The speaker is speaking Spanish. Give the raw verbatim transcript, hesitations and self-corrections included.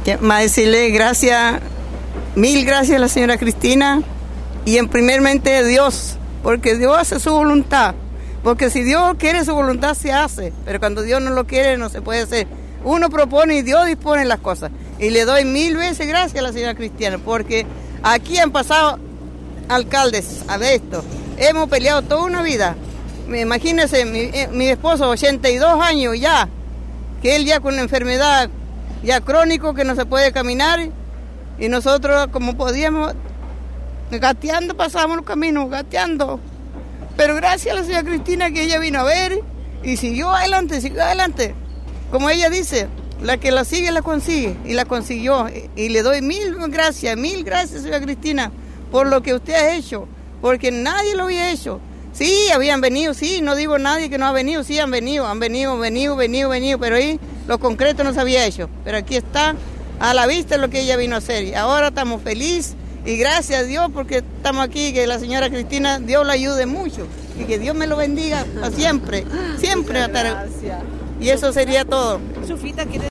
Que más decirle gracias, mil gracias a la señora Cristina y en primeramente a Dios, porque Dios hace su voluntad, porque si Dios quiere su voluntad se hace, pero cuando Dios no lo quiere no se puede hacer. Uno propone y Dios dispone las cosas. Y le doy mil veces gracias a la señora Cristina, porque aquí han pasado alcaldes a esto. Hemos peleado toda una vida. Imagínense, mi, mi esposo, ochenta y dos años ya, que él ya con una enfermedad ya crónico que no se puede caminar, y nosotros como podíamos, gateando pasamos los caminos, gateando. Pero gracias a la señora Cristina que ella vino a ver y siguió adelante, siguió adelante. Como ella dice, la que la sigue la consigue, y la consiguió. Y, y le doy mil gracias, mil gracias, señora Cristina, por lo que usted ha hecho, porque nadie lo había hecho. Sí, habían venido, sí, no digo nadie que no ha venido, sí han venido, han venido, venido, venido, venido, pero ahí lo concreto no se había hecho. Pero aquí está a la vista lo que ella vino a hacer. Y ahora estamos felices y gracias a Dios porque estamos aquí, que la señora Cristina, Dios la ayude mucho y que Dios me lo bendiga para siempre, siempre va a estar. Y eso sería todo.